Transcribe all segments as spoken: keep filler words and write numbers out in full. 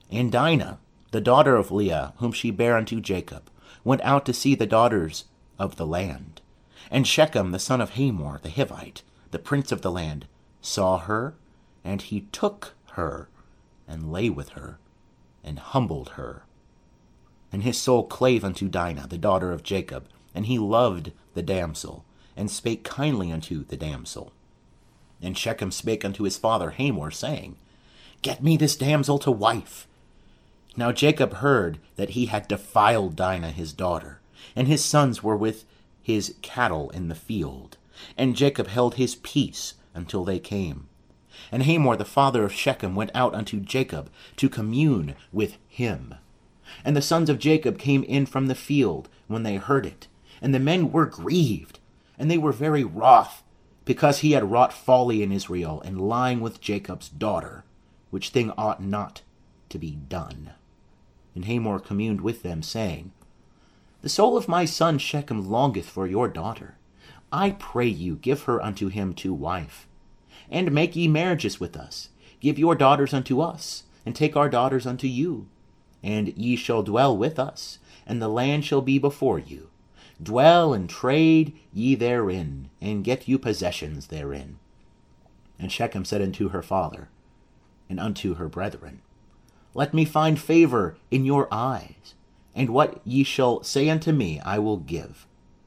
And Dinah, the daughter of Leah, whom she bare unto Jacob, went out to see the daughters of the land. And Shechem, the son of Hamor, the Hivite, the prince of the land, saw her, and he took her, and lay with her, and humbled her. And his soul clave unto Dinah, the daughter of Jacob, and he loved the damsel, and spake kindly unto the damsel. And Shechem spake unto his father Hamor, saying, Get me this damsel to wife. Now Jacob heard that he had defiled Dinah his daughter, and his sons were with his cattle in the field. And Jacob held his peace until they came. And Hamor the father of Shechem went out unto Jacob to commune with him. And the sons of Jacob came in from the field when they heard it. And the men were grieved, and they were very wroth, because he had wrought folly in Israel, and lying with Jacob's daughter, which thing ought not to be done. And Hamor communed with them, saying, The soul of my son Shechem longeth for your daughter. I pray you, give her unto him to wife. And make ye marriages with us. Give your daughters unto us, and take our daughters unto you. And ye shall dwell with us, and the land shall be before you. Dwell and trade ye therein, and get you possessions therein. And Shechem said unto her father, and unto her brethren, Let me find favour in your eyes, and what ye shall say unto me I will give.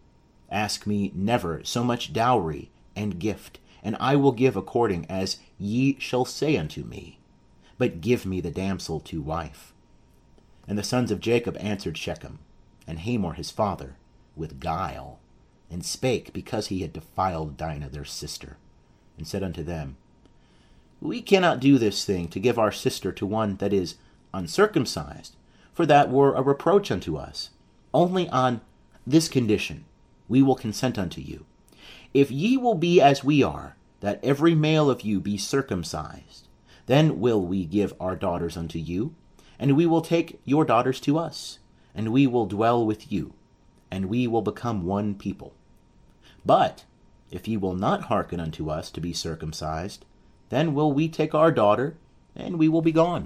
Ask me never so much dowry and gift, and I will give according as ye shall say unto me. But give me the damsel to wife. And the sons of Jacob answered Shechem, and Hamor his father, with guile, and spake because he had defiled Dinah their sister, and said unto them, We cannot do this thing, to give our sister to one that is uncircumcised, for that were a reproach unto us. Only on this condition we will consent unto you. If ye will be as we are, that every male of you be circumcised, then will we give our daughters unto you, and we will take your daughters to us, and we will dwell with you, and we will become one people. But if ye will not hearken unto us to be circumcised, then will we take our daughter, and we will be gone.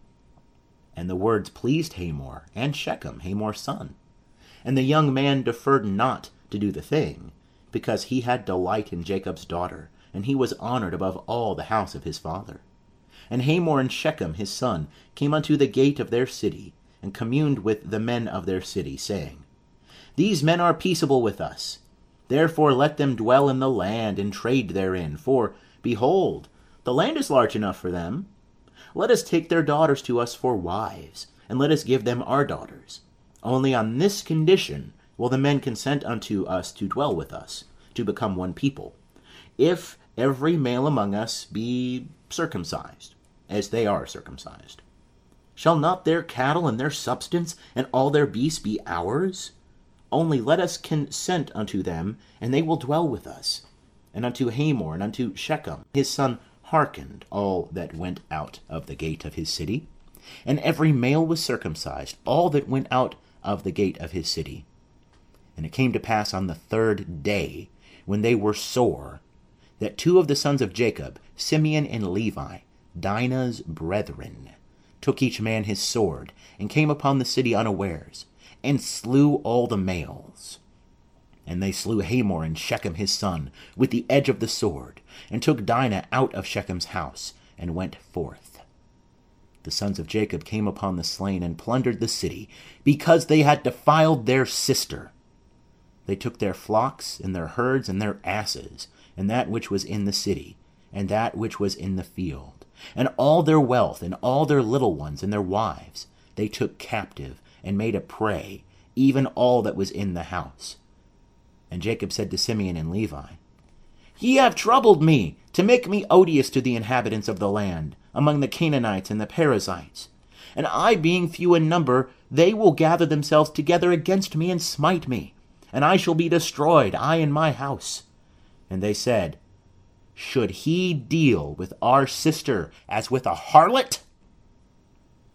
And the words pleased Hamor and Shechem, Hamor's son. And the young man deferred not to do the thing, because he had delight in Jacob's daughter, and he was honoured above all the house of his father. And Hamor and Shechem his son came unto the gate of their city, and communed with the men of their city, saying, These men are peaceable with us. Therefore let them dwell in the land, and trade therein. For, behold, the land is large enough for them. Let us take their daughters to us for wives, and let us give them our daughters. Only on this condition will the men consent unto us to dwell with us, to become one people, if every male among us be circumcised, as they are circumcised. Shall not their cattle and their substance and all their beasts be ours? Only let us consent unto them, and they will dwell with us. And unto Hamor and unto Shechem his son hearkened all that went out of the gate of his city. And every male was circumcised, all that went out of the gate of his city. And it came to pass on the third day, when they were sore, that two of the sons of Jacob, Simeon and Levi, Dinah's brethren, took each man his sword, and came upon the city unawares, and slew all the males. And they slew Hamor and Shechem his son with the edge of the sword, and took Dinah out of Shechem's house, and went forth. The sons of Jacob came upon the slain, and plundered the city, because they had defiled their sister. They took their flocks, and their herds, and their asses, and that which was in the city, and that which was in the field, and all their wealth, and all their little ones, and their wives, they took captive, and made a prey, even all that was in the house. And Jacob said to Simeon and Levi, Ye have troubled me, to make me odious to the inhabitants of the land, among the Canaanites and the Perizzites. And I being few in number, they will gather themselves together against me, and smite me, and I shall be destroyed, I and my house. And they said, Should he deal with our sister as with a harlot?